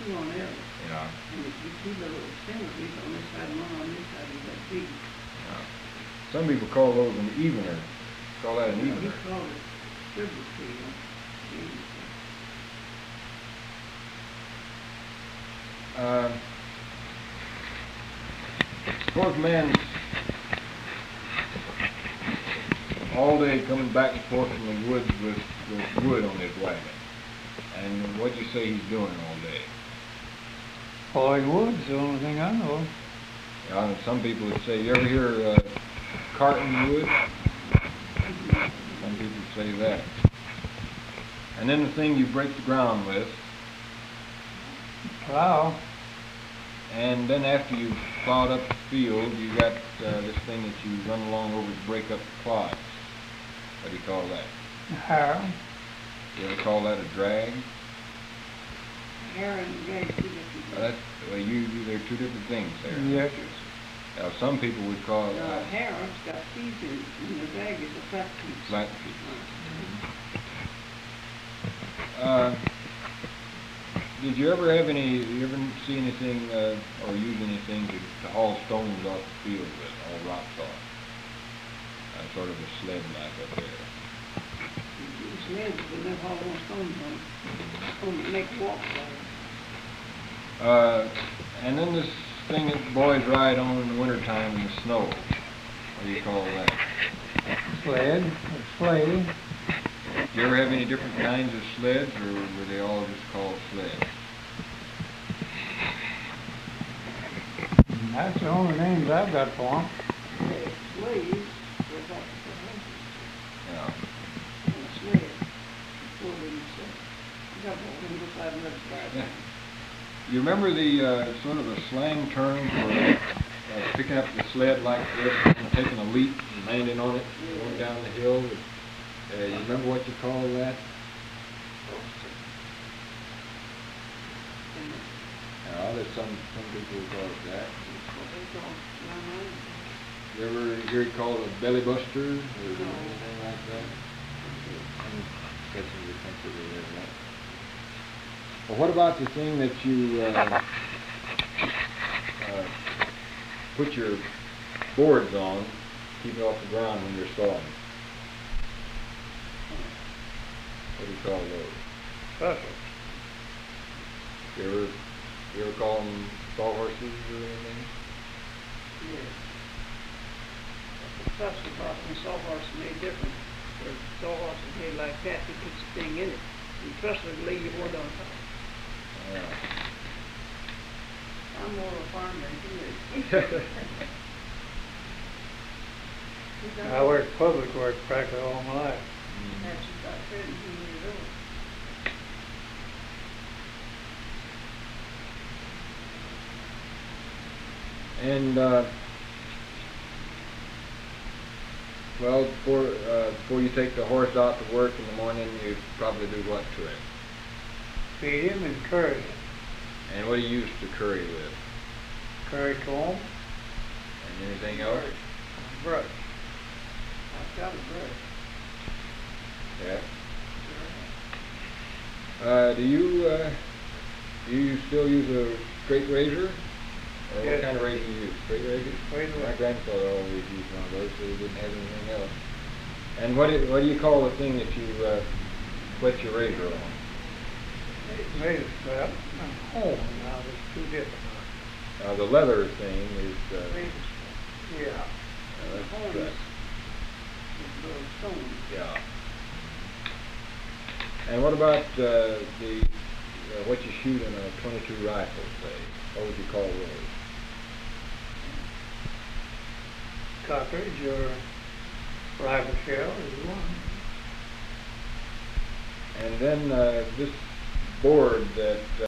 two on there. Yeah. And if you two little extinguishers on this side and one on this side, is that big. Yeah. Some people call those an evener. Call that an He evener. called it swivel steel. Suppose a man's all day coming back and forth from the woods with wood on his wagon. And what do you say he's doing all day? Hauling wood's the only thing I know of. Yeah, and some people would say, you ever hear carting wood? Some people say that. And then the thing you break the ground with. Plow. And then after you've plowed up the field, you got this thing that you run along over to break up the clods. What do you call that? Harrow. You ever call that a drag? Hair and drag, two different Well, that's, well, they're two different things there. Yes. Now, some people would call it Harrow's got teeth in it, and the drag is a flat piece. flat feet. Did you ever have you ever see anything or use anything to haul stones off the field with, haul rocks off? Sort of a sled like up there. Sleds, but they'll haul more stones on the next walk. And then this thing that boys ride on in the wintertime in the snow. What do you call that? Sled. A sleigh. Do you ever have any different kinds of sleds, or were they all just called sleds? That's the only names I've got for them. Sleighs, they're about the Yeah. and a sled. Pulled in the sled. You got one beside another side. Yeah. You remember the sort of a slang term for picking up the sled like this and taking a leap and landing on it, going down the hill? You remember what you call that? Yeah, there's some people who call it that. You ever hear it called a belly buster or anything like that? I'm guessing you consider that. Well, what about the thing that you put your boards on, keep it off the ground when you're sawing? What do you call those? Trestles. You ever call them sawhorses or anything? Yes. The trestle box and sawhorse is made different. The sawhorse is made like that, you put the thing in it. And trestle would lay your wood on top. Yeah. I'm more of a farmer than he is. I worked public work practically all my life. That's about 17 years old. And well, before you take the horse out to work in the morning, you probably do what to it? Feed him and curry him. And what do you use to curry with? Curry comb. And anything else? Brush. I've got a brush. Yeah. Do you still use a straight razor? Or Yes. what kind of razor do you use? Straight razor? Straight razor. My grandfather always used one of those, so he didn't have anything else. And what do you call the thing that you wet your razor on? Razor strap and comb. Now there's two different. The leather thing is. Razor strap. Yeah. The That's horn right. is little stone. Yeah. And what about what you shoot in a .22 rifle, say? What would you call those? Cartridge or rifle shell is one. And then this board that